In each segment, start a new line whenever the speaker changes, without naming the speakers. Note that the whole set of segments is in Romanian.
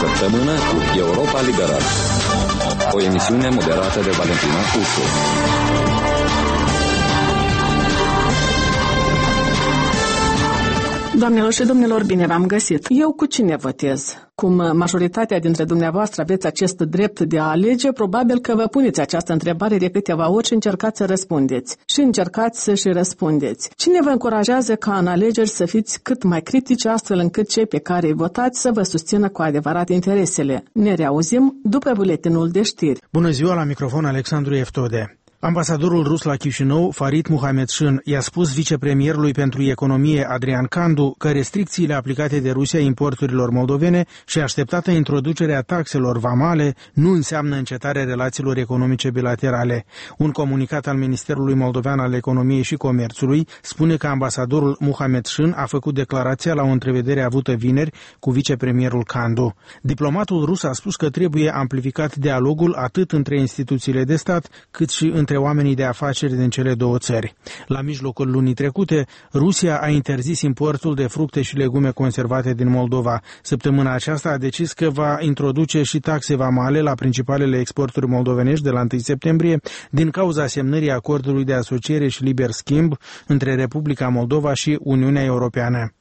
săptămână cu Europa Liberală. O emisiune moderată de Valentina Ursu.
Doamnelor și domnilor, bine v-am găsit. Eu cu cine votez? Cum majoritatea dintre dumneavoastră aveți acest drept de a alege, probabil că vă puneți această întrebare de câteva ori și încercați să răspundeți. Și încercați să și răspundeți. Cine vă încurajează ca în alegeri să fiți cât mai critici, astfel încât cei pe care îi votați să vă susțină cu adevărat interesele? Ne reauzim după buletinul de știri.
Bună ziua, la microfon Alexandru Eftode. Ambasadorul rus la Chișinău, Farid Muhamedshyn, i-a spus vicepremierului pentru economie Adrian Candu că restricțiile aplicate de Rusia importurilor moldovene și așteptată introducerea taxelor vamale nu înseamnă încetarea relațiilor economice bilaterale. Un comunicat al Ministerului Moldovean al Economiei și Comerțului spune că ambasadorul Muhamedshyn a făcut declarația la o întrevedere avută vineri cu vicepremierul Candu. Diplomatul rus a spus că trebuie amplificat dialogul atât între instituțiile de stat cât și între oamenii de afaceri din cele două țări. La mijlocul lunii trecute, Rusia a interzis importul de fructe și legume conservate din Moldova. Săptămâna aceasta a decis că va introduce și taxe vamale la principalele exporturi moldovenești de la 1 septembrie din cauza semnării acordului de asociere și liber schimb între Republica Moldova și Uniunea Europeană.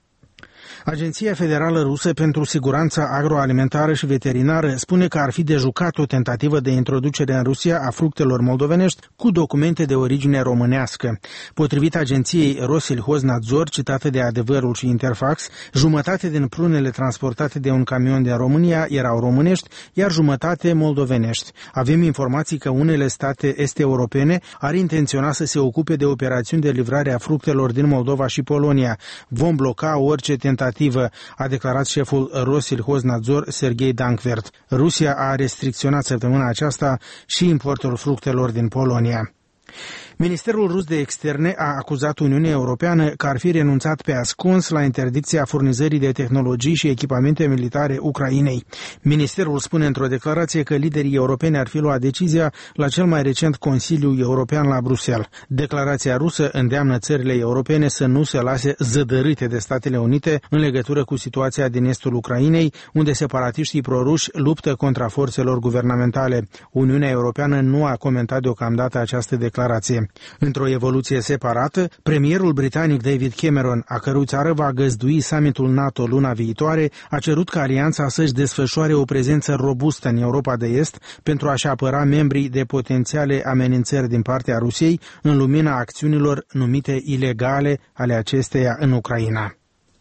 Agenția Federală Rusă pentru Siguranța Agroalimentară și Veterinară spune că ar fi de jucat o tentativă de introducere în Rusia a fructelor moldovenești cu documente de origine românească. Potrivit agenției Rossельhознадзор, citată de Adevărul și Interfax, jumătate din prunele transportate de un camion din România erau românești, iar jumătate moldovenești. Avem informații că unele state est-europene ar intenționa să se ocupe de operațiuni de livrare a fructelor din Moldova și Polonia. Vom bloca orice tentativă, a declarat șeful Rossельhознадзор Serghei Dankvert. Rusia a restricționat săptămâna aceasta și importul fructelor din Polonia. Ministerul rus de externe a acuzat Uniunea Europeană că ar fi renunțat pe ascuns la interdicția furnizării de tehnologii și echipamente militare Ucrainei. Ministerul spune într-o declarație că liderii europeni ar fi luat decizia la cel mai recent Consiliu European la Bruxelles. Declarația rusă îndeamnă țările europene să nu se lase zădărâte de Statele Unite în legătură cu situația din estul Ucrainei, unde separatiștii proruși luptă contra forțelor guvernamentale. Uniunea Europeană nu a comentat deocamdată această declarație. Într-o evoluție separată, premierul britanic David Cameron, a cărui țară va găzdui summitul NATO luna viitoare, a cerut ca alianța să-și desfășoare o prezență robustă în Europa de Est pentru a-și apăra membrii de potențiale amenințări din partea Rusiei în lumina acțiunilor numite ilegale ale acesteia în Ucraina.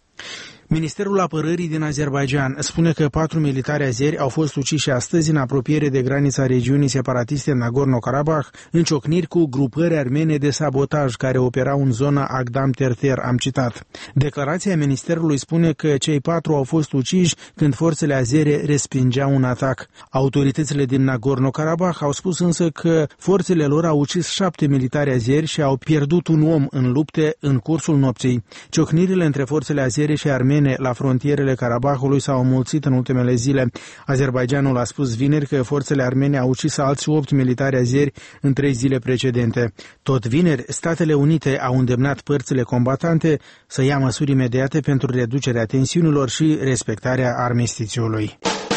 Ministerul Apărării din Azerbaidjan spune că 4 militari azeri au fost uciși astăzi în apropiere de granița regiunii separatiste Nagorno-Karabakh, în ciocniri cu grupări armene de sabotaj care operau în zona Agdam-Terter, am citat. Declarația ministerului spune că cei 4 au fost uciși când forțele azere respingeau un atac. Autoritățile din Nagorno-Karabakh au spus însă că forțele lor au ucis 7 militari azeri și au pierdut un om în lupte în cursul nopții. Ciocnirile între forțele azere și armene la frontierele Karabahului s-au înmulțit în ultimele zile. Azerbaidjanul a spus vineri că forțele armene au ucis alți 8 militari azeri în 3 zile precedente. Tot vineri, Statele Unite au îndemnat părțile combatante să ia măsuri imediate pentru reducerea tensiunilor și respectarea armistițiului.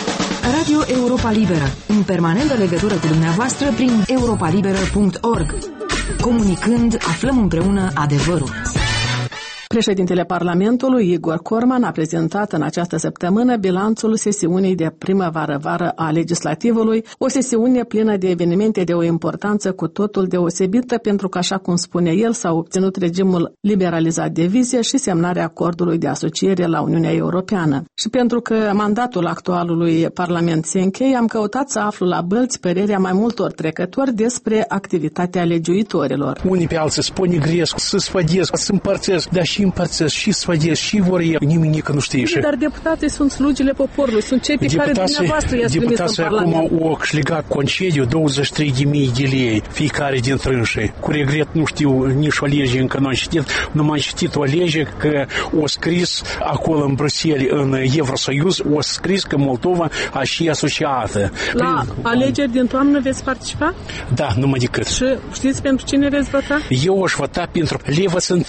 Radio Europa Liberă, în permanentă legătură cu dumneavoastră prin europalibera.org. Comunicând, aflăm împreună adevărul.
Președintele Parlamentului, Igor Corman, a prezentat în această săptămână bilanțul sesiunii de primăvară-vară a legislativului, o sesiune plină de evenimente de o importanță cu totul deosebită, pentru că, așa cum spune el, s-a obținut regimul liberalizat de vize și semnarea acordului de asociere la Uniunea Europeană. Și pentru că mandatul actualului Parlament se încheie, am căutat să aflu la bălți părerea mai multor trecători despre activitatea legiuitorilor.
Unii pe alții spune gresc, să sfădesc, să împărțesc, dar și împărțesc, și sfădesc, și vor ei, nimeni nu știe.
Dar deputații sunt slugile poporului, sunt cei pe care dumneavoastră i-ați trimis în Parlament.
Deputații acum au câștigat concediu 23.000 de lei, fiecare din trânsii. Cu regret nu știu nici o lege încă nu am citit, nu m-am citit o lege că o scris acolo în Bruxelles, în Eurosоюз, o scris că Moldova a și asociată.
La alegeri din toamnă veți participa?
Da, numai decât.
Și știți pentru cine veți vota?
Eu aș vota pentru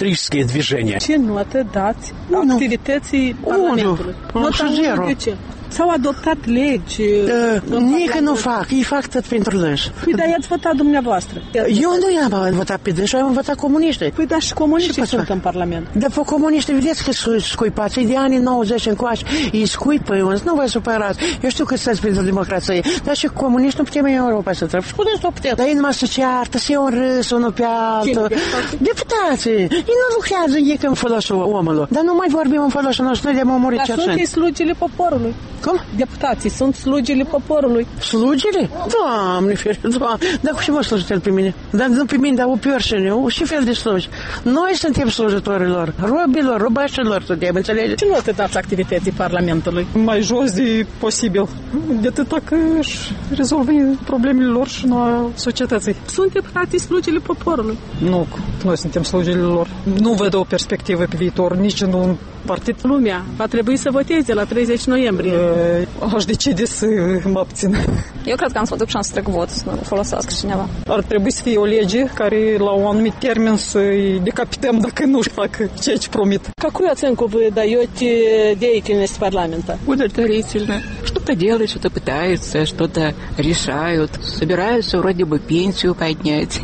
levocentristice движение.
Ce notă dați activității Parlamentului? Nota 1 de ce? S-au adoptat legi.
Nici nu fac, ei fac tot pentru lăși.
Păi, dar i-ați votat dumneavoastră.
Eu nu i-am votat pe dânși, am votat comuniști.
Păi, dar și comuniștii sunt în Parlament.
Dar pe comuniști, vedeți că scuipați, de anii 90 încoace, îi scuipă, nu vă supărați. Eu știu că sunteți pentru democrație, dar și comuniști nu putem în Europa să trebuie. Spuneți că putem. Dar ei numai să ceartă, să iau un râs unul pe altul. Deputații, ei nu lucrează ei în folosul omului. Dar nu mai vorbim în folosul nostru, noi de-am omorât
cerșeni. Dar sunt slugile poporului.
Cum?
Deputații sunt slugile poporului.
Slugile? Doamne, Doamne, dar cu ce mă slujiți pe mine? Dar nu pe mine, dar o persoană, ce fel de sluji? Noi suntem slujitorilor, robilor, robașilor, suntem, înțelegeți?
Ce nu te dați activității Parlamentului?
Mai jos de posibil. De atâta că își rezolvă problemele lor și nu a societății.
Sunt deputații slugile poporului.
Nu, noi suntem slugile lor. Nu văd o perspectivă pe viitor, nici în un partid.
Lumea va trebui să voteze la 30 noiembrie.
Aș decide să mă abțin.
Eu cred că am să duc și am să trec vot, să nu folosească cineva.
Ar trebui să fie o lege care la un anumit termen să-i decapităm dacă nu fac ceea ce promit.
Какую оценку вы даете деятельности парламента?
Удовлетворительно. Что-то делают, что-то пытаются, что-то решают. Собираются вроде бы пенсию поднять,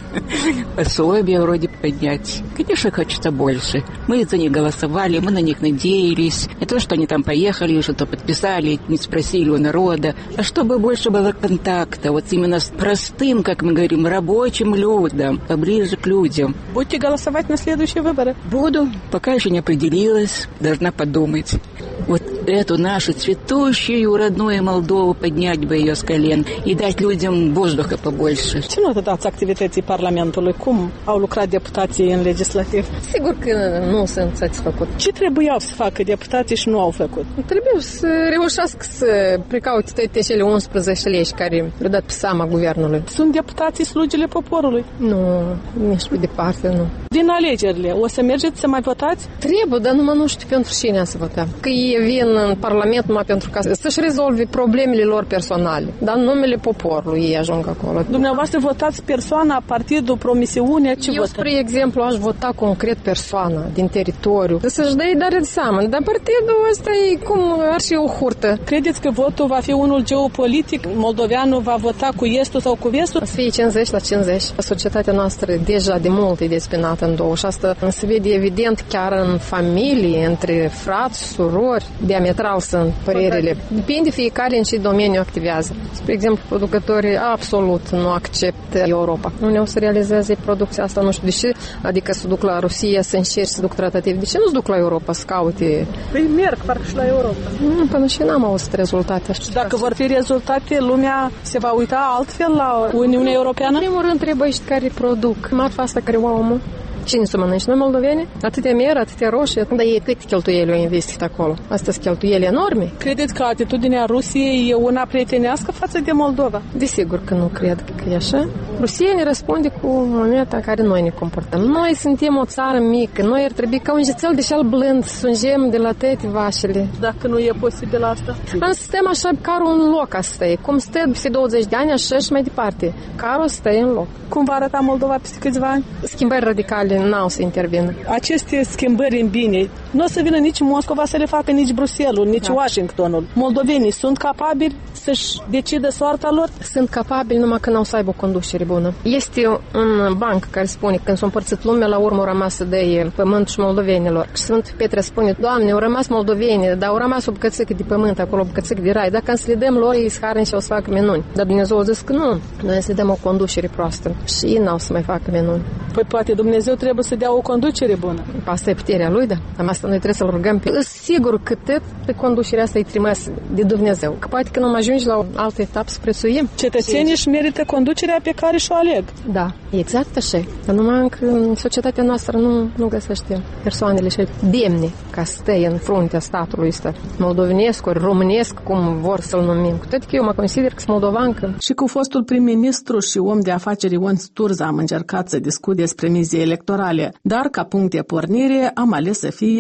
пособие вроде поднять. Конечно, хочется больше. Мы за них голосовали, мы на них надеялись. Не то, что они там поехали, что-то подписали, не спросили у народа, а чтобы больше было контакта, вот именно с простым, как мы говорим, рабочим людям, поближе к людям.
Будете голосовать на следующие выборы?
Буду. Пока еще не определилась, должна подумать. Вот эту нашу цветущую родную Молдову поднять бы ее с колен и dать людям воздуха побольше.
Ce nu dați activității Parlamentului? Cum au lucrat deputații în legislativ?
Sigur că nu sunt satisfăcut.
Ce trebuiau să facă deputații și nu au făcut?
Trebuie să reușească să precaute toate cele 11 legi care le-au dat pe seama guvernului.
Sunt deputații slugile poporului?
Nu, nici pe departe, nu.
Din alegerile, o să mergeți să mai votați?
Trebuie, dar numai nu știu pentru cine să votăm. Că ei vin în Parlament numai pentru ca să-și rezolve problemele lor personale. Dar în numele poporului ei ajung acolo.
Dumneavoastră votați persoana, partidul, promisiunea, ce
Eu, spre exemplu, aș vota concret persoana din teritoriu. Să-și dea de seama. Dar partidul ăsta e cum ar fi o hurtă.
Credeți că votul va fi unul geopolitic? Moldoveanul va vota cu estul sau cu vestul?
Să fie 50-50. Societatea noastră deja de mult e despinată în două și asta se vede evident chiar în familie, între frați, surori, diametral sunt părerile. Depinde fiecare în ce domeniu activează. Spre exemplu, producătorii absolut nu acceptă Europa. Nu ne-au să realizeze producția asta, nu știu de ce, adică să duc la Rusia, să încerci să duc tratativ. De ce nu-ți duc la Europa să caute?
Păi merg, parcă și la Europa.
Până și n-am auzit rezultate.
Și dacă vor fi rezultate, lumea se va uita altfel la Uniunea Europeană?
În primul rând trebuie și care produc marfa asta care o omul. Cine să mănânci? Noi moldoveni? Atâtea miere, atâtea roșii, dar ei cât cheltuieli au investit acolo? Astea sunt cheltuieli enorme.
Credeți că atitudinea Rusiei e una prietenească față de Moldova?
Desigur că nu cred că e așa. Rusia ne răspunde cu moneta care noi ne comportăm. Noi suntem o țară mică, noi ar trebui ca un jețel de șal blând să sungem de la toate vașele.
Dacă nu e posibil asta?
În sistem așa, carul în loc a stă. Cum stă peste 20 de ani, așa și mai departe. Carul stă în loc.
Cum va arăta Moldova peste câțiva ani?
Schimbări radicale n-au să intervină.
Aceste schimbări în bine nu o să vină nici Moscova să le facă, nici Bruxelles, nici Washingtonul. Moldovenii sunt capabili să-și decidă soarta lor?
Sunt capabili numai că n-au să aibă o conducere bună. Este un banc care spune că când s-a împărțit lumea, la urmă au rămas de pământ și moldovenilor. Și Sfântul Petre spune, Doamne, au rămas moldoveni, dar au rămas o bucățică de pământ acolo, o bucățică de rai. Dacă să le dăm lor, ei scară și o să facă minuni. Dar Dumnezeu a zis că nu. Noi să le dăm o conducere proastă și ei n-au să mai facă minuni.
Păi poate Dumnezeu trebuie să dea o conducere bună.
Asta e puterea lui, da. Am asta noi trebuie să-l rugăm pe... Sigur că tot pe conducerea asta e trimis de Dumnezeu. Că poate că nu ajungi la o altă etapă să prețuim.
Cetățenii își merită conducerea pe care și-o aleg.
Da, exact așa. Dar numai că în societatea noastră nu găsește persoanele și demne ca să stea în fruntea statului ăsta. Moldovenesc, ori românesc, cum vor să-l numim. Cu toate că eu mă consider că sunt moldovancă.
Și cu fostul prim-ministru și om de afaceri Ion Sturza am încercat să discut despre mizii electorale, dar ca punct de pornire am ales să fie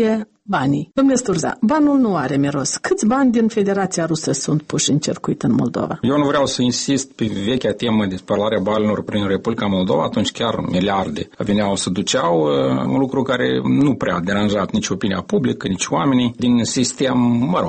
banii. Domnule Sturza, banul nu are miros. Câți bani din Federația Rusă sunt puși în circuit în Moldova?
Eu nu vreau să insist pe vechea temă de spălarea banilor prin Republica Moldova, atunci chiar miliarde veneau să duceau, un lucru care nu prea a deranjat nici opinia publică, nici oamenii din sistem,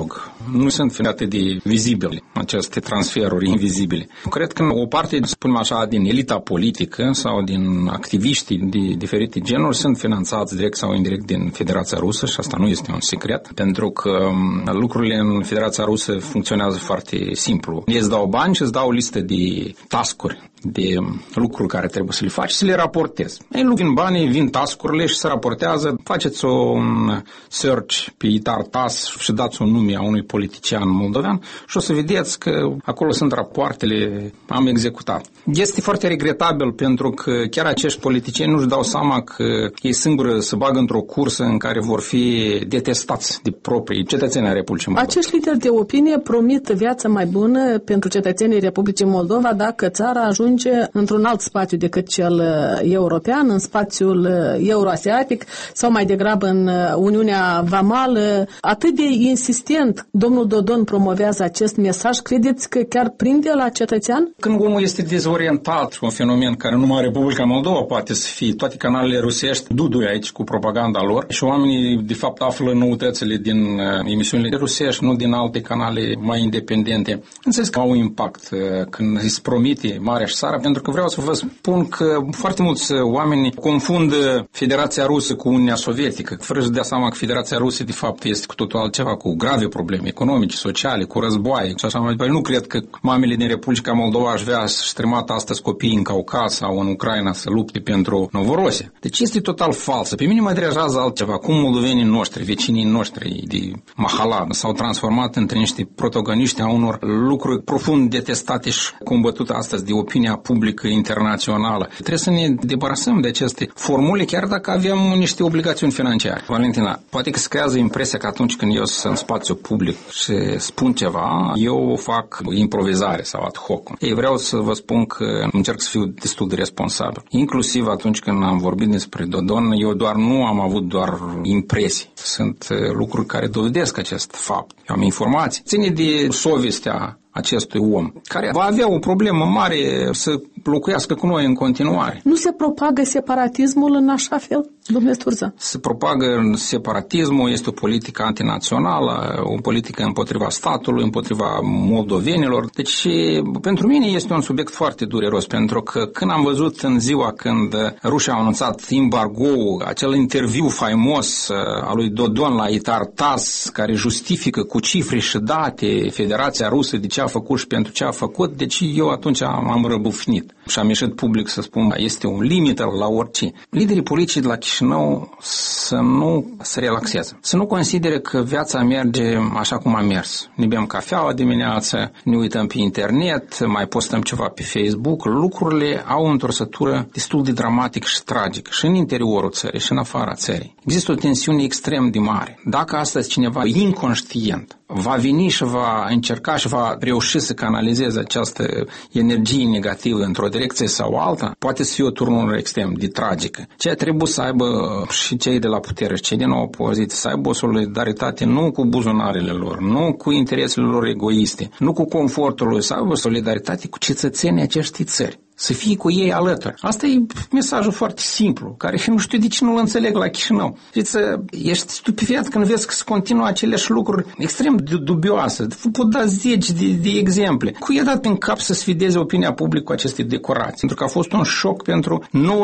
nu sunt atât de vizibile aceste transferuri invizibile. Cred că o parte, spunem așa, din elita politică sau din activiștii de diferite genuri sunt finanțați direct sau indirect din Federația Rusă și asta nu este un secret, pentru că lucrurile în Federația Rusă funcționează foarte simplu. Ei îți dau bani și îți dau o listă de task-uri, de lucruri care trebuie să le faci și să le raportezi. Ei vin banii, vin task-urile și se raportează. Faceți un search pe ITAR-TAS și dați un nume a unui politician moldovean și o să vedeți că acolo sunt rapoartele, am executat. Este foarte regretabil pentru că chiar acești politicieni nu-și dau seama că ei singuri se bagă într-o cursă în care vor fi detestați de proprii cetățeni ai Republicii Moldova.
Acești lideri de opinie promit viața mai bună pentru cetățenii Republicii Moldova dacă țara ajunge într-un alt spațiu decât cel european, în spațiul euroasiatic sau mai degrabă în Uniunea Vamală. Atât de insistent domnul Dodon promovează acest mesaj, credeți că chiar prinde la cetățean?
Când omul este dezorientat, un fenomen care numai Republica Moldova poate să fie, toate canalele rusești duduie aici cu propaganda lor și oamenii de fapt află noutățile din emisiunile rusești, nu din alte canale mai independente. Înțeles că au un impact când îți promite marea și țara, pentru că vreau să vă spun că foarte mulți oameni confundă Federația Rusă cu Uniunea Sovietică, fără să dea seama că Federația Rusă de fapt este cu totul altceva, cu grave probleme economice, sociale, cu războaie și așa mai departe. Nu cred că mamele din Republica Moldova aș vrea să-și trimată astăzi copiii în Caucaz sau în Ucraina să lupte pentru Novorosia. Deci este total falsă. Pe mine mă deranjează altceva. Cum moldovenii noștri, vecinii noștri de Mahala s-au transformat între niște protagoniști a unor lucruri profund detestate și combătute astăzi de opinia publică internațională. Trebuie să ne debarasăm de aceste formule, chiar dacă avem niște obligațiuni financiare. Valentina, poate că se creează impresia că atunci când eu sunt în spațiu public și spun ceva, eu fac improvizare sau ad hoc. Ei, vreau să vă spun că încerc să fiu destul de responsabil. Inclusiv atunci când am vorbit despre Dodon, eu nu am avut doar impresii. Sunt lucruri care dovedesc acest fapt. Eu am informații. Ține de sovestea acestui om, care va avea o problemă mare să locuiască cu noi în continuare.
Nu se propagă separatismul în așa fel, domnule Sturza?
Se propagă separatismul, este o politică antinațională, o politică împotriva statului, împotriva moldovenilor. Deci, pentru mine este un subiect foarte dureros, pentru că când am văzut în ziua când rușii au anunțat embargo, acel interviu faimos al lui Dodon la ITAR-TAS, care justifică cu cifre și date Federația Rusă de ce a făcut și pentru ce a făcut, deci eu atunci am răbufnit și am ieșit public să spun este un limită la orice. Liderii politici de la Chișinău să nu se relaxeze, să nu considere că viața merge așa cum a mers. Ne bem cafeaua dimineață, ne uităm pe internet, mai postăm ceva pe Facebook, lucrurile au o întorsătură destul de dramatică și tragică și în interiorul țării și în afara țării. Există o tensiune extrem de mare. Dacă astăzi cineva inconștient va veni și va încerca și va reuși să canalizeze această energie negativă într-o direcție sau alta, poate să fie o turnură extrem de tragică. Ceea trebuie să aibă și cei de la putere și cei din opoziție, să aibă o solidaritate nu cu buzunarele lor, nu cu interesele lor egoiste, nu cu confortul lor, să aibă solidaritate cu cetățenii acestei țări. Să fii cu ei alături. Asta e mesajul foarte simplu, care nu știu de ce nu-l înțeleg la Chișinău. Ești stupefiat când vezi că se continuă aceleași lucruri extrem de dubioase. Pot da 10 de exemple. Cui i-a dat în cap să sfideze opinia publică cu aceste decorații? Pentru că a fost un șoc pentru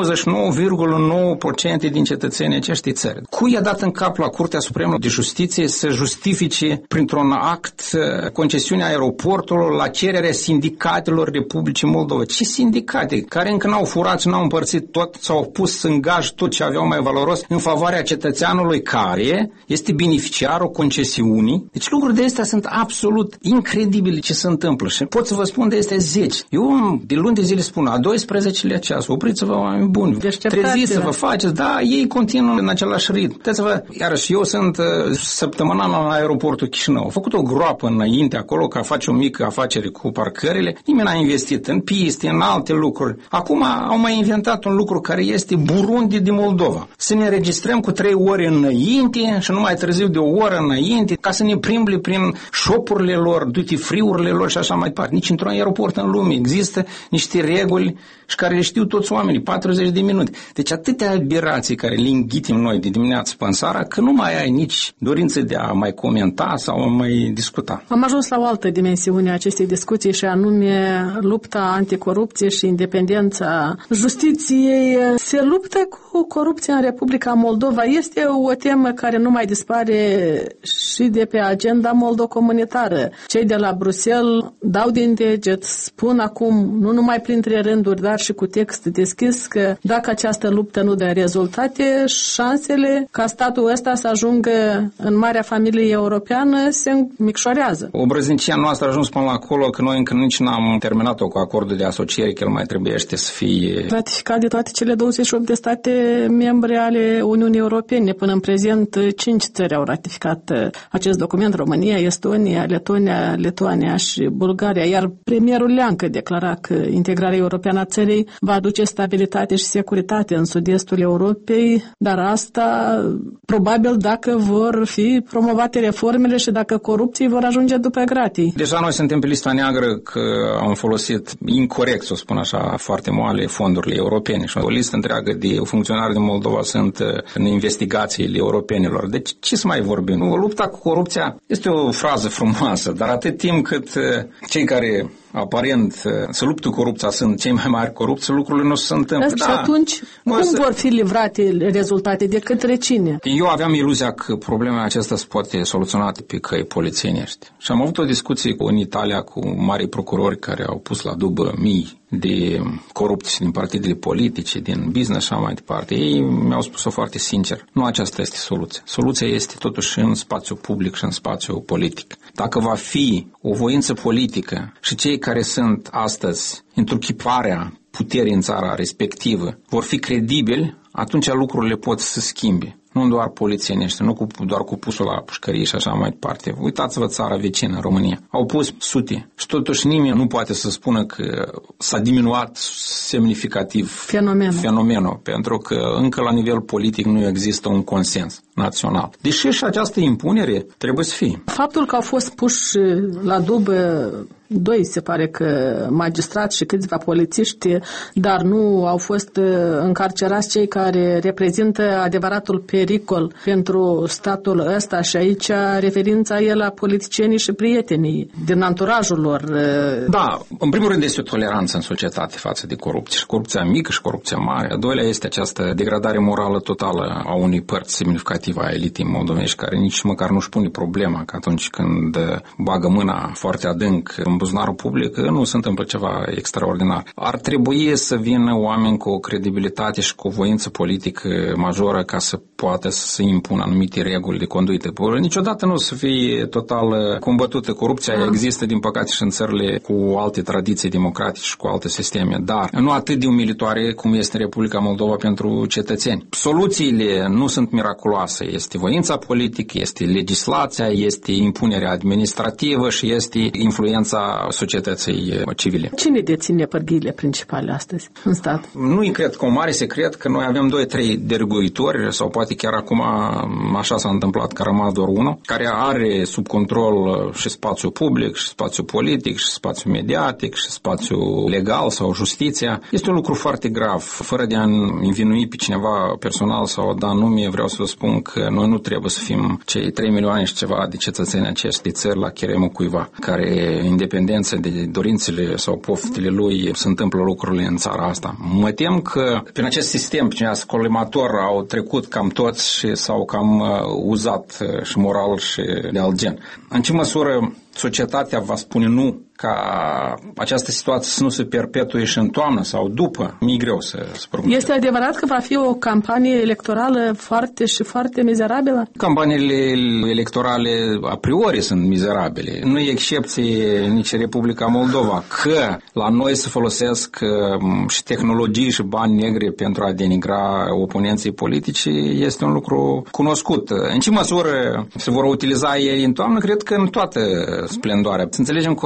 99,9% din cetățenii acestei țări. Cui i-a dat în cap la Curtea Supremă de Justiție să justifice printr-un act concesiunea aeroportului la cererea sindicatelor Republicii Moldova? Ce sindicate? Care încă n-au furat și n-au împărțit tot, s-au pus în gaj tot ce aveau mai valoros în favoarea cetățeanului care este beneficiarul concesiunii. Deci lucruri de astea sunt absolut incredibile ce se întâmplă și pot să vă spun de astea 10. Eu de luni de zile spun a 12-lea ceas, opriți-vă oameni buni, treziți să vă faceți, da, ei continuă în același ritm. Uitați-vă, iarăși eu sunt săptămânal la aeroportul Chișinău. Am făcut o groapă înainte acolo ca face o mică afacere cu parcările, nimeni n-a investit în piste, în alte lucruri. Acum au mai inventat un lucru care este Burundi din Moldova. Să ne înregistrăm cu 3 ore înainte și nu mai târziu de 1 oră înainte, ca să ne primbli prin shop-urile lor, duty-free-urile lor și așa mai departe. Nici într-un aeroport în lume există niște reguli și care le știu toți oamenii, 40 de minute. Deci atâtea aberații care le înghitim noi de dimineață până seara, că nu mai ai nici dorință de a mai comenta sau mai discuta.
Am ajuns la o altă dimensiune a acestei discuții și anume lupta anticorupție și independența justiției. Se luptă cu corupția în Republica Moldova. Este o temă care nu mai dispare și de pe agenda moldocomunitară. Cei de la Bruxelles dau din deget, spun acum, nu numai printre rânduri, dar și cu text deschis, că dacă această luptă nu dă rezultate, șansele ca statul ăsta să ajungă în marea familie europeană se micșorează.
Obrăznicia noastră a ajuns până la acolo că noi încă nici n-am terminat-o cu acordul de asociere, că el mai trebuiește să fie
ratificat de toate cele 28 de state membre ale Uniunii Europene. Până în prezent, 5 țări au ratificat acest document: România, Estonia, Letonia, Lituania și Bulgaria, iar premierul Leancă declara că integrarea europeană a țării va aduce stabilitate și securitate în sud-estul Europei, dar asta probabil dacă vor fi promovate reformele și dacă corupții vor ajunge după gratii.
Deja noi suntem pe lista neagră că am folosit incorect, să o spun așa, foarte moale, fondurile europene și o listă întreagă de funcționari din Moldova sunt în investigațiile europenilor. Deci ce să mai vorbim? Lupta cu corupția este o frază frumoasă, dar atât timp cât cei care aparent să luptă cu corupția sunt cei mai mari corupți, lucrurile nu se întâmplă.
Și atunci, cum vor fi livrate rezultate, de către cine?
Eu aveam iluzia că problema aceasta se poate soluționa pe căi polițienești. Și am avut o discuție în Italia cu mari procurori care au pus la dubă mii de corupți din partidele politice, din business și așa mai departe. Ei mi-au spus-o foarte sincer. Nu aceasta este soluția. Soluția este totuși în spațiu public și în spațiu politic. Dacă va fi o voință politică și cei care sunt astăzi întruchiparea puterii în țara respectivă vor fi credibili, atunci lucrurile pot să schimbe. Nu doar polițienești, nu doar cu pusul la pușcărie și așa mai departe. Uitați-vă țara vecină, România. Au pus sute și totuși nimeni nu poate să spună că s-a diminuat semnificativ fenomenul, pentru că încă la nivel politic nu există un consens național. Deși și această impunere trebuie să fie.
Faptul că au fost puși la dubă 2, se pare că magistrați și câțiva polițiști, dar nu au fost încarcerați cei care reprezintă adevăratul pericol pentru statul ăsta și aici referința e la politicienii și prietenii din anturajul lor.
Da, în primul rând este o toleranță în societate față de corupție, și corupția mică și corupția mare. A doilea este această degradare morală totală a unei părți semnificative a elitei moldovenești, care nici măcar nu-și pune problema că atunci când bagă mâna foarte adânc în buzunarul public, nu se întâmplă ceva extraordinar. Ar trebui să vină oameni cu o credibilitate și cu o voință politică majoră ca să poată să se impună anumite reguli de conduită. Niciodată nu o să fie total combătută. Corupția există, din păcate, și în țările cu alte tradiții democratice și cu alte sisteme, dar nu atât de umilitoare cum este Republica Moldova pentru cetățeni. Soluțiile nu sunt miraculoase. Este voința politică, este legislația, este impunerea administrativă și este influența societății civile.
Cine deține pârghiile principale astăzi în stat?
Nu-i cred că un mare secret că noi avem 2-3 dărguitori, sau poate chiar acum așa s-a întâmplat că a rămas doar unul, care are sub control și spațiul public, și spațiul politic, și spațiul mediatic, și spațiul legal sau justiția. Este un lucru foarte grav. Fără de a învinui pe cineva personal sau a da nume, vreau să vă spun că noi nu trebuie să fim cei 3 milioane și ceva de cetățeni acestei țări la cheremul cuiva, care independență de dorințele sau poftele lui se întâmplă lucrurile în țara asta. Mă tem că prin acest sistem, prin acest colimator au trecut cam toți și s-au cam uzat și moral și de alt gen. În ce măsură societatea va spune nu ca această situație să nu se perpetue și în toamnă sau după? Mi-e greu să spun.
Este adevărat că va fi o campanie electorală foarte mizerabilă?
Campaniile electorale a priori sunt mizerabile. Nu e excepție nici Republica Moldova, că la noi se folosesc și tehnologii și bani negri pentru a denigra oponenții politici este un lucru cunoscut. În ce măsură se vor utiliza ei în toamnă? Cred că în toată splendoarea. Să înțelegem corect, nu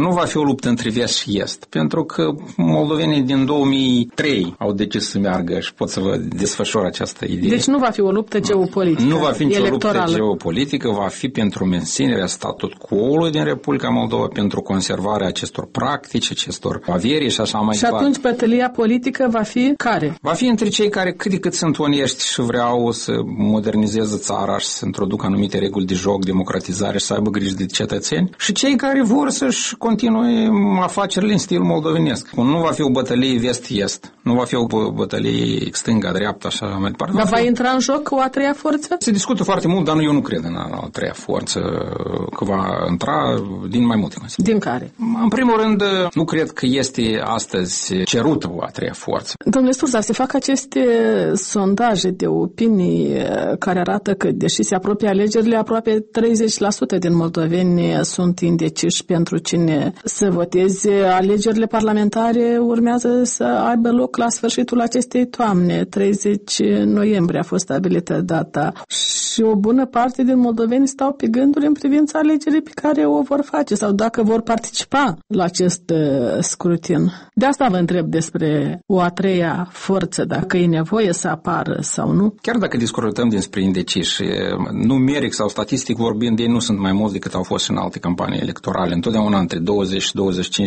nu va fi o luptă între vest și est, pentru că moldovenii din 2003 au decis să meargă și pot să vă desfășor această idee.
Deci nu va fi o luptă geopolitică.
Nu va fi nicio
electorală.
luptă geopolitică, va fi pentru menținerea statut quo-ului din Republica Moldova, pentru conservarea acestor practici, acestor averi și așa mai departe.
Și atunci bătălia politică va fi care?
Va fi între cei care cât de cât sunt onești și vreau să modernizeze țara și să introducă anumite reguli de joc, democratizare și să aibă grijă de cetățeni, și cei care vor să-și continue afacerile în stil moldovenesc. Nu va fi o bătălie vest-est, nu va fi o bătălie stânga-dreapta, așa mai departe.
Dar va intra în joc o a treia forță?
Se discută foarte mult, dar eu nu cred în a treia forță, că va intra din mai multe motive.
Din care?
În primul rând, nu cred că este astăzi cerută o a treia forță.
Domnule Sturza, se fac aceste sondaje de opinii care arată că, deși se apropie alegerile, aproape 30% din moldoveni sunt indeciși pentru cine să voteze. Alegerile parlamentare urmează să aibă loc la sfârșitul acestei toamne. 30 noiembrie a fost stabilită data. Și o bună parte din moldoveni stau pe gânduri în privința alegerii pe care o vor face sau dacă vor participa la acest scrutin. De asta vă întreb despre o a treia forță, dacă e nevoie să apară sau nu.
Chiar dacă discutăm despre indeciși, numeric sau statistic vorbind, ei nu sunt mai mulți decât au fost și în alte campanii electorale. Întotdeauna între 20 și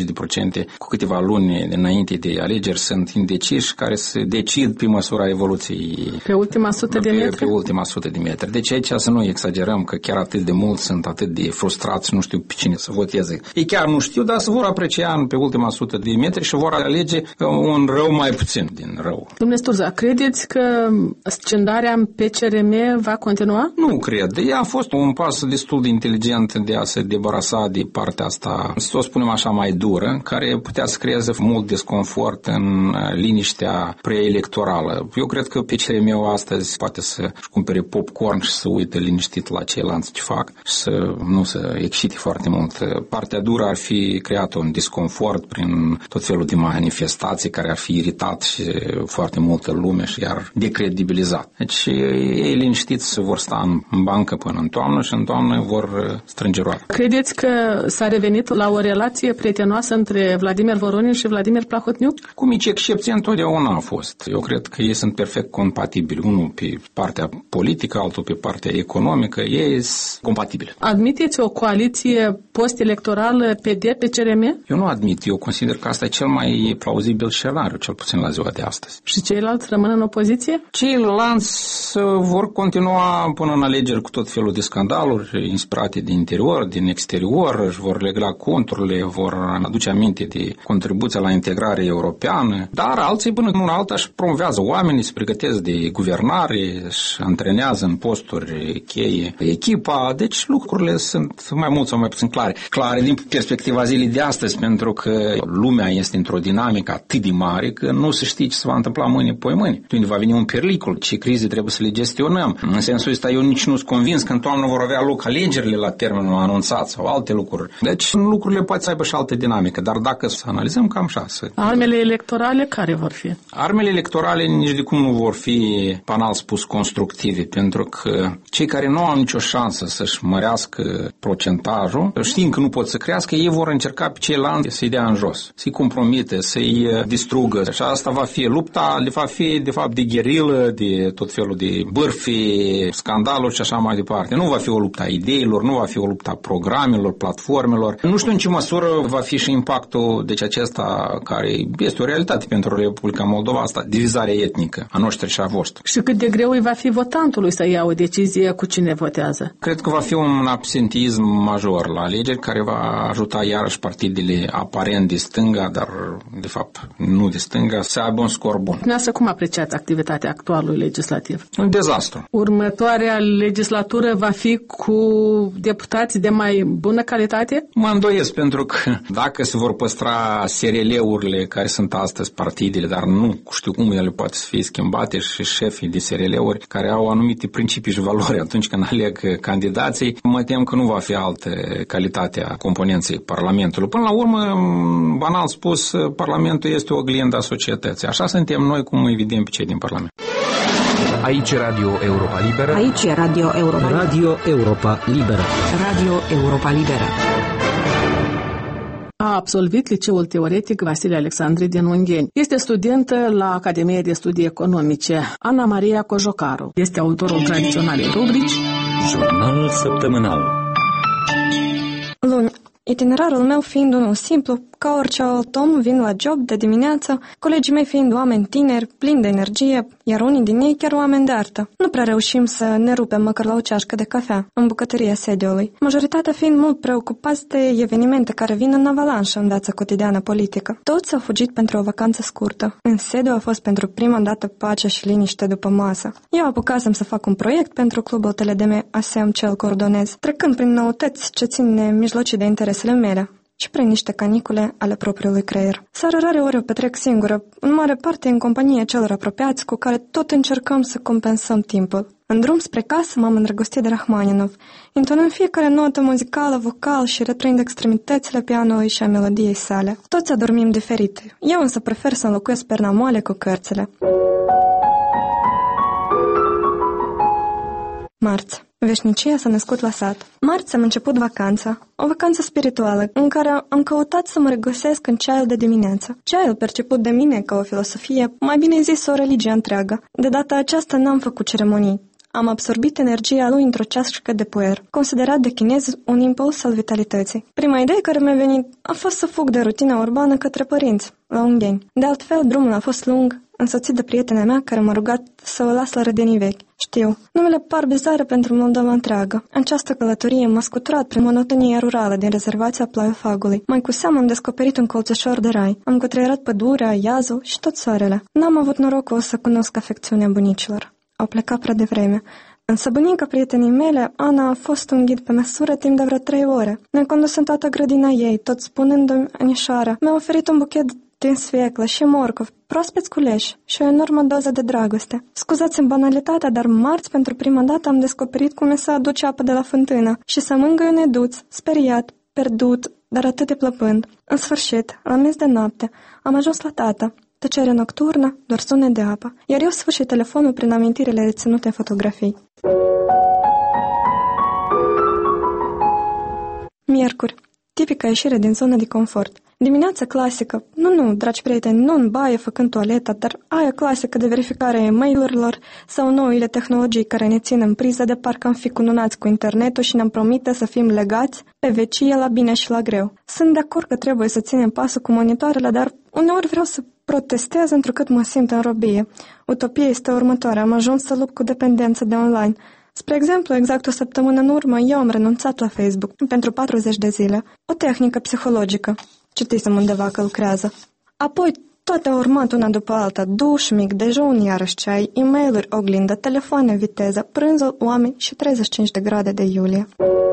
25% cu câteva luni înainte de alegeri sunt indeciși care se decid pe măsura evoluției.
Pe ultima sută de metri?
Pe ultima sută de metri. Deci aici să nu exagerăm că chiar atât de mulți sunt atât de frustrați, nu știu pe cine să voteze. Ei chiar nu știu, dar se vor aprecia pe ultima sută de metri și vor alege un rău mai puțin din rău.
Domnule Sturza, credeți că scindarea în PCRM va continua?
Nu cred. Ea a fost un pas destul de inteligent de a se debarasa de partea asta, să o spunem așa, mai dură, care putea să creeze mult disconfort în liniștea preelectorală. Eu cred că PCRM-ul astăzi poate să-și cumpere popcorn și să uite liniștit la ceilalți ce fac și să nu se excite foarte mult. Partea dură ar fi creat un disconfort prin tot felul de manifestații care ar fi iritat și foarte multă lume și i-ar decredibilizat. Deci ei liniștiți vor sta în bancă până în toamnă și în toamnă vor strânge roate.
Credeți că s-a revenit la o relație prietenoasă între Vladimir Voronin și Vladimir Plahotniuc?
Cu mici excepții întotdeauna a fost. Eu cred că ei sunt perfect compatibili. Unul pe partea politică, altul pe partea economică. Ei sunt compatibili.
Admiteți o coaliție post-electorală PD-PCRM?
Eu nu admit. Eu consider că asta e cel mai plauzibil scenariu, cel puțin la ziua de astăzi.
Și ceilalți rămân în opoziție?
Ceilalți vor continua până în alegeri cu tot felul de scandaluri inspirate din interior, din exterior, își vor legla conturile, vor aduce aminte de contribuția la integrare europeană, dar alții până în alta își promovează oamenii, se pregătesc de guvernare, își antrenează în posturi cheie echipa, deci lucrurile sunt mai mult sau mai puțin clare. Clare din perspectiva zilei de astăzi, pentru că lumea este într-o dinamică atât de mare că nu se știe ce se va întâmpla mâine poi mâine. Unde va veni un pericol, ce crize trebuie să le gestionăm. În sensul ăsta eu nici nu sunt convins că în toamnă vor avea loc alegerile la termenul anunțat sau alte lucruri. Deci lucrurile poate să aibă și altă dinamică, dar dacă să analizăm cam așa.
Armele electorale care vor fi? Armele
electorale nici de cum nu vor fi, banal spus, constructive, pentru că cei care nu au nicio șansă să-și mărească procentajul, știind că nu pot să crească, ei vor încerca pe ceilalți să-i dea în jos, să-i compromite, să-i distrugă. Și asta va fi lupta, va fi de fapt de gherilă, de tot felul de bârfi, scandaluri și așa mai departe. Nu va fi o luptă a ideilor, nu va fi o luptă a programelor, platformelor. Nu știu în ce măsură va fi și impactul, deci acesta care este o realitate pentru Republica Moldova, asta, divizarea etnică a noștri și a voștri.
Și cât de greu îi va fi votantului să ia o decizie cu cine votează?
Cred că va fi un absentism major la alegeri care va ajuta iarăși partidele aparent de stânga, dar de fapt nu de stânga, să aibă un scor bun.
Dumneavoastră, cum apreciați activitatea actualului legislativ?
Un dezastru.
Următoarea legislatură va fi cu deputați de mai bună calitate?
Mă îndoiesc, pentru că dacă se vor păstra SRL-urile care sunt astăzi partidele, dar nu știu cum ele poate să fie schimbate, și șefii de SRL-uri care au anumite principii și valori atunci când aleg candidații, mă tem că nu va fi altă calitate a componenței Parlamentului. Până la urmă, banal spus, Parlamentul este o oglindă a societății. Așa suntem noi, cum îi vedem pe cei din Parlament.
Aici Radio Europa Liberă.
Aici Radio Europa Liberă.
Radio Europa Liberă.
Radio Europa Liberă.
A a absolvit Liceul Teoretic Vasile Alexandri din Ungheni. Este studentă la Academia de Studii Economice. Ana Maria Cojocaru este autorul tradiționalei rubrici
Jurnal săptămânal.
Luni. Itinerarul meu fiind unul simplu, ca orice alt om, vin la job de dimineață, colegii mei fiind oameni tineri, plini de energie, iar unii din ei chiar oameni de artă. Nu prea reușim să ne rupem măcar la o ceașcă de cafea, în bucătăria sediului, majoritatea fiind mult preocupați de evenimente care vin în avalanșă în viața cotidiană politică. Toți au fugit pentru o vacanță scurtă. În sediu a fost pentru prima dată pace și liniște după masă. Eu apucasem să fac un proiect pentru clubul TLDM ASEM ce îl coordonez, trecând prin noutăți ce țin nemijlocii de interesele mele și prin niște canicule ale propriului creier. Seara rare ori o petrec singură, în mare parte în compania celor apropiați cu care tot încercăm să compensăm timpul. În drum spre casă m-am îndrăgostit de Rachmaninov, intonând fiecare notă muzicală, vocal și retrăind extremitățile pianului și a melodiei sale. Toți adormim diferit, eu însă prefer să înlocuiesc perna moale cu cărțile. Marți. Veșnicia s-a născut la sat. Marți am început vacanța, o vacanță spirituală, în care am căutat să mă regăsesc în ceaiul de dimineață. Ceaiul perceput de mine ca o filosofie, mai bine zis o religie întreagă. De data aceasta n-am făcut ceremonii. Am absorbit energia lui într-o ceașcă de puer, considerat de chinezi un impuls al vitalității. Prima idee care mi-a venit a fost să fug de rutina urbană către părinți, la Ungheni. De altfel, drumul a fost lung, însoțit de prietena mea care m-a rugat să o las la Rădenii Vechi. Știu, numele par bizare pentru Moldova întreagă. Această călătorie m-a scuturat prin monotonia rurală din rezervația Plaiul-Fagului. Mai cu seamă am descoperit un colțășor de rai. Am cutreierat pădurea, iazul și tot soarele. N-am avut norocul să cunosc afecțiunea bunicilor. Au plecat prea devreme. Însă bunica prietenii mele, Ana, a fost un ghid pe măsură timp de vreo 3 ore. Ne-a condus în toată grădina ei, tot spunându-mi anișoara. Mi-a oferit un buchet din sfeclă și morcov, proaspeți culeși și o enormă doză de dragoste. Scuzați-mi banalitatea, dar marți pentru prima dată am descoperit cum e să aduci apă de la fântână și să mângâi un neduț, speriat, pierdut, dar atât de plăpând. În sfârșit, la miez de noapte, am ajuns la tată. Tăcere nocturnă, doar sunet de apă, iar eu sfârșit telefonul prin amintirile reținute în fotografii. Miercuri. Tipica ieșire din zona de confort. Dimineața clasică. Nu, dragi prieteni, nu în baie făcând toaleta, dar aia clasică de verificare a e-mail-urilor sau noile tehnologii care ne țin în priză de parcă am fi cununați cu internetul și ne-am promite să fim legați pe vecie la bine și la greu. Sunt de acord că trebuie să ținem pasul cu monitoarele, dar uneori vreau să protestez întrucât mă simt în robie. Utopia este următoarea. Am ajuns să lupt cu dependența de online. Spre exemplu, exact o săptămână în urmă, eu am renunțat la Facebook pentru 40 de zile. O tehnică psihologică. Citisem undeva că lucrează. Apoi, toate au urmat una după alta. Duș mic, dejun, iarăși ceai, e-mail-uri, oglindă, telefoane, viteză, prânzul, oameni și 35 de grade de iulie.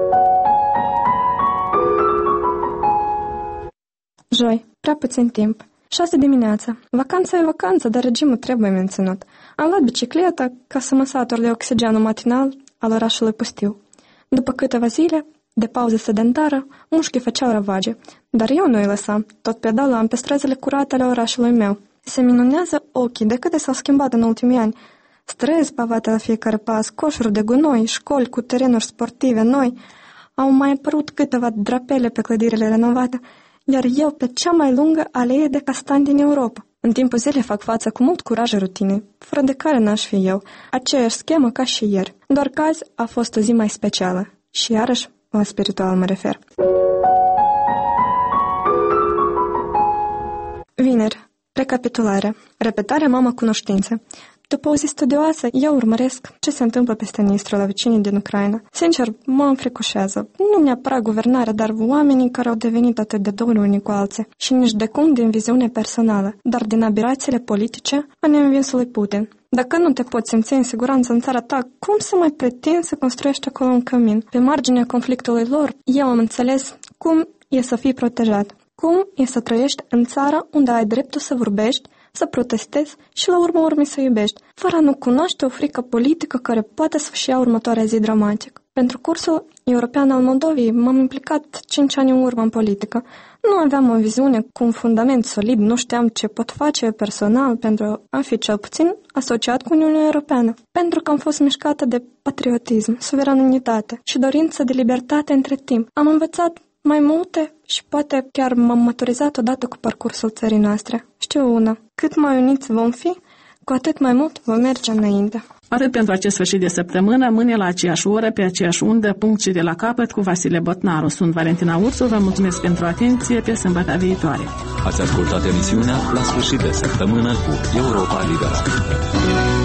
Joi. Prea puțin timp. 6 dimineața. Vacanța e vacanță, dar regimul trebuie menținut. Am luat bicicleta ca să mă satur de oxigenul matinal al orașului pustiu. După câteva zile de pauză sedentară, mușchii făceau ravage, dar eu nu îi lăsam. Tot pedalam pe străzile curate ale orașului meu. Se minunează ochii de câte s-au schimbat în ultimii ani. Străzi pavate la fiecare pas, coșuri de gunoi, școli cu terenuri sportive noi. Au mai apărut câteva drapele pe clădirile renovate, iar eu pe cea mai lungă alee de castani din Europa. În timpul zilei fac față cu mult curaj rutinei, fără de care n-aș fi eu. Aceeași schemă ca și ieri. Doar că azi a fost o zi mai specială. Și iarăși, la spiritual mă refer. Vineri. Recapitulare. Repetarea mamă cunoștințe. După o zi studioasă, eu urmăresc ce se întâmplă peste Nistru la vecinii din Ucraina. Sincer, mă înfricoșează. Nu neapărat guvernarea, dar oamenii care au devenit atât de duri unii cu alții. Și nici de cum din viziune personală, dar din aberațiile politice a neînvinsului Putin. Dacă nu te poți simți în siguranță în țara ta, cum să mai pretinzi să construiești acolo un cămin? Pe marginea conflictului lor, eu am înțeles cum e să fii protejat. Cum e să trăiești în țara unde ai dreptul să vorbești, să protestezi și la urma urmei să iubești, fără a nu cunoaște o frică politică care poate să și ia următoarea zi dramatic. Pentru cursul european al Moldovei m-am implicat 5 ani în urmă în politică. Nu aveam o viziune cu un fundament solid, nu știam ce pot face personal pentru a fi cel puțin asociat cu Uniunea Europeană. Pentru că am fost mișcată de patriotism, suveranitate și dorință de libertate între timp. Am învățat mai multe și poate chiar m-am maturizat odată cu parcursul țării noastre. Știu una, cât mai uniți vom fi, cu atât mai mult vom merge înainte.
Atât pentru acest sfârșit de săptămână, mâine la aceeași oră, pe aceeași undă, punct și de la capăt cu Vasile Botnaru. Sunt Valentina Ursu, vă mulțumesc pentru atenție, pe sâmbătă viitoare.
Ați ascultat emisiunea La sfârșit de săptămână cu Europa Liberă.